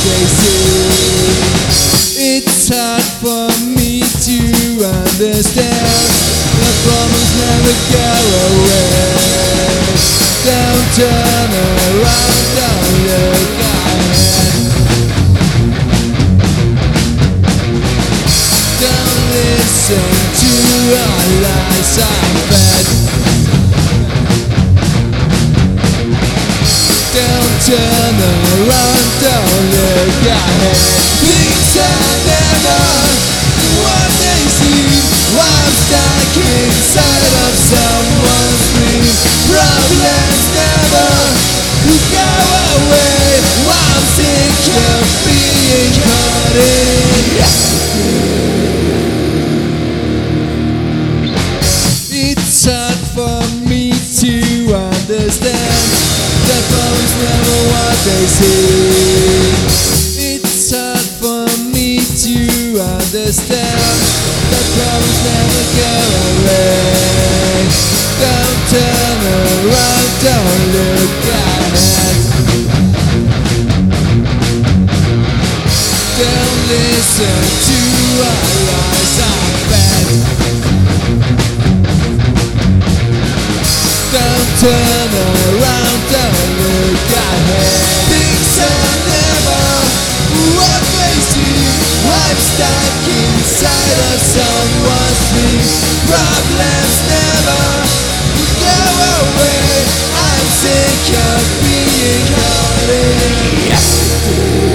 they see. It's hard for me to understand. The problems never go away. Don't turn around, don't look ahead. Don't listen to our lies I fed. Don't turn around, don't look ahead. Things are never what they seem. While stuck inside of someone's dream. Problems never go away. I'm sick of being caught in yesterday. It's hard for me to understand that problems never what they seem. It's hard for me to understand that problems never go away. Don't turn around, don't look ahead. Don't listen to our lies I fed. Don't turn around, don't look ahead. Things are never what they seem. I'm stuck inside of someone's dream. Problems never go away. I'm sick of being caught in yesterday.